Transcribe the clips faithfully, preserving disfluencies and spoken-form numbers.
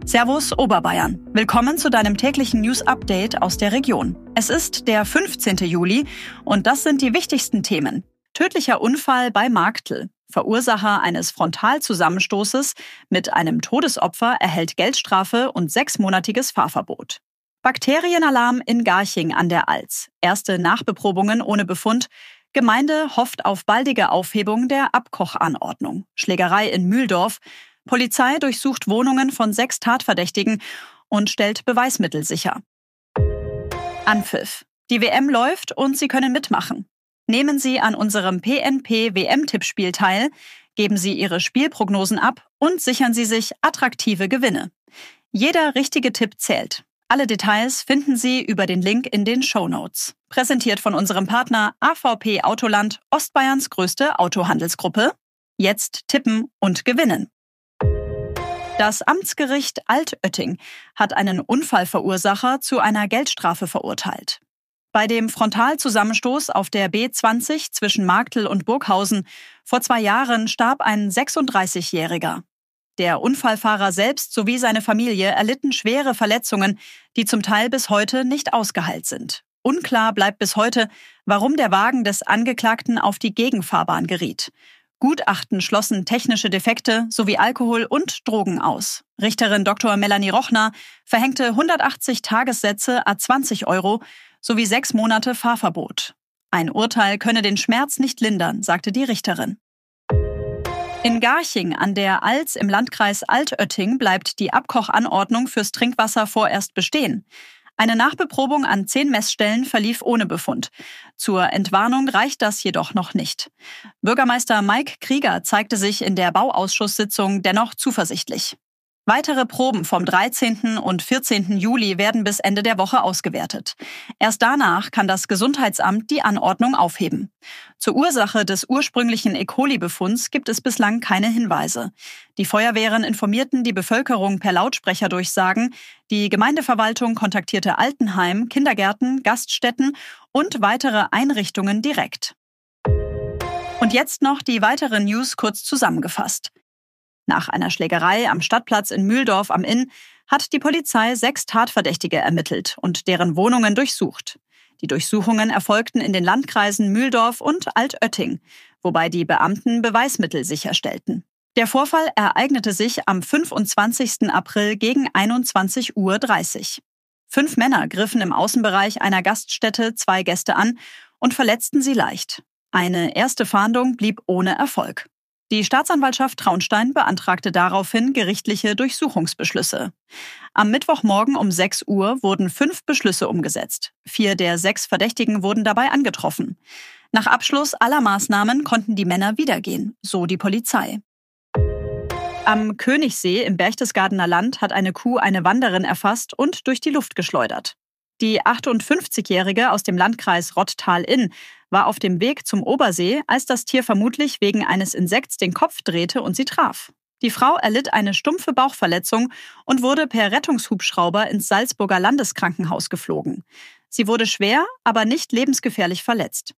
Servus Oberbayern. Willkommen zu deinem täglichen News-Update aus der Region. Es ist der fünfzehnten Juli und das sind die wichtigsten Themen. Tödlicher Unfall bei Marktl. Verursacher eines Frontalzusammenstoßes mit einem Todesopfer erhält Geldstrafe und sechsmonatiges Fahrverbot. Bakterienalarm in Garching an der Alz. Erste Nachbeprobungen ohne Befund. Gemeinde hofft auf baldige Aufhebung der Abkochanordnung. Schlägerei in Mühldorf. Polizei durchsucht Wohnungen von sechs Tatverdächtigen und stellt Beweismittel sicher. Anpfiff. Die W M läuft und Sie können mitmachen. Nehmen Sie an unserem P N P-W M-Tippspiel teil, geben Sie Ihre Spielprognosen ab und sichern Sie sich attraktive Gewinne. Jeder richtige Tipp zählt. Alle Details finden Sie über den Link in den Shownotes. Präsentiert von unserem Partner A V P Autoland, Ostbayerns größte Autohandelsgruppe. Jetzt tippen und gewinnen. Das Amtsgericht Altötting hat einen Unfallverursacher zu einer Geldstrafe verurteilt. Bei dem Frontalzusammenstoß auf der B zwanzig zwischen Marktl und Burghausen vor zwei Jahren starb ein sechsunddreißigjähriger. Der Unfallfahrer selbst sowie seine Familie erlitten schwere Verletzungen, die zum Teil bis heute nicht ausgeheilt sind. Unklar bleibt bis heute, warum der Wagen des Angeklagten auf die Gegenfahrbahn geriet. Gutachten schlossen technische Defekte sowie Alkohol und Drogen aus. Richterin Doktor Melanie Rochner verhängte hundertachtzig Tagessätze à zwanzig Euro sowie sechs Monate Fahrverbot. Ein Urteil könne den Schmerz nicht lindern, sagte die Richterin. In Garching an der Alz im Landkreis Altötting bleibt die Abkochanordnung fürs Trinkwasser vorerst bestehen. Eine Nachbeprobung an zehn Messstellen verlief ohne Befund. Zur Entwarnung reicht das jedoch noch nicht. Bürgermeister Mike Krieger zeigte sich in der Bauausschusssitzung dennoch zuversichtlich. Weitere Proben vom dreizehnten und vierzehnten Juli werden bis Ende der Woche ausgewertet. Erst danach kann das Gesundheitsamt die Anordnung aufheben. Zur Ursache des ursprünglichen E. coli-Befunds gibt es bislang keine Hinweise. Die Feuerwehren informierten die Bevölkerung per Lautsprecherdurchsagen. Die Gemeindeverwaltung kontaktierte Altenheim, Kindergärten, Gaststätten und weitere Einrichtungen direkt. Und jetzt noch die weiteren News kurz zusammengefasst. Nach einer Schlägerei am Stadtplatz in Mühldorf am Inn hat die Polizei sechs Tatverdächtige ermittelt und deren Wohnungen durchsucht. Die Durchsuchungen erfolgten in den Landkreisen Mühldorf und Altötting, wobei die Beamten Beweismittel sicherstellten. Der Vorfall ereignete sich am fünfundzwanzigsten April gegen einundzwanzig Uhr dreißig. Fünf Männer griffen im Außenbereich einer Gaststätte zwei Gäste an und verletzten sie leicht. Eine erste Fahndung blieb ohne Erfolg. Die Staatsanwaltschaft Traunstein beantragte daraufhin gerichtliche Durchsuchungsbeschlüsse. Am Mittwochmorgen um sechs Uhr wurden fünf Beschlüsse umgesetzt. Vier der sechs Verdächtigen wurden dabei angetroffen. Nach Abschluss aller Maßnahmen konnten die Männer wiedergehen, so die Polizei. Am Königssee im Berchtesgadener Land hat eine Kuh eine Wanderin erfasst und durch die Luft geschleudert. Die achtundfünfzigjährige aus dem Landkreis Rottal-Inn war auf dem Weg zum Obersee, als das Tier vermutlich wegen eines Insekts den Kopf drehte und sie traf. Die Frau erlitt eine stumpfe Bauchverletzung und wurde per Rettungshubschrauber ins Salzburger Landeskrankenhaus geflogen. Sie wurde schwer, aber nicht lebensgefährlich verletzt.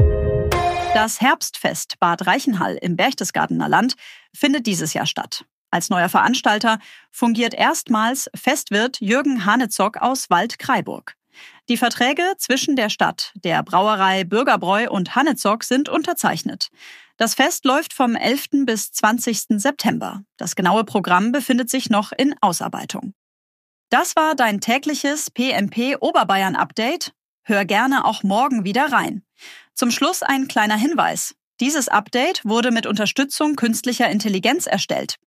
Das Herbstfest Bad Reichenhall im Berchtesgadener Land findet dieses Jahr statt. Als neuer Veranstalter fungiert erstmals Festwirt Jürgen Hanezock aus Waldkraiburg. Die Verträge zwischen der Stadt, der Brauerei Bürgerbräu und Hanezock sind unterzeichnet. Das Fest läuft vom elften bis zwanzigsten September. Das genaue Programm befindet sich noch in Ausarbeitung. Das war dein tägliches P M P Oberbayern Update. Hör gerne auch morgen wieder rein. Zum Schluss ein kleiner Hinweis. Dieses Update wurde mit Unterstützung künstlicher Intelligenz erstellt.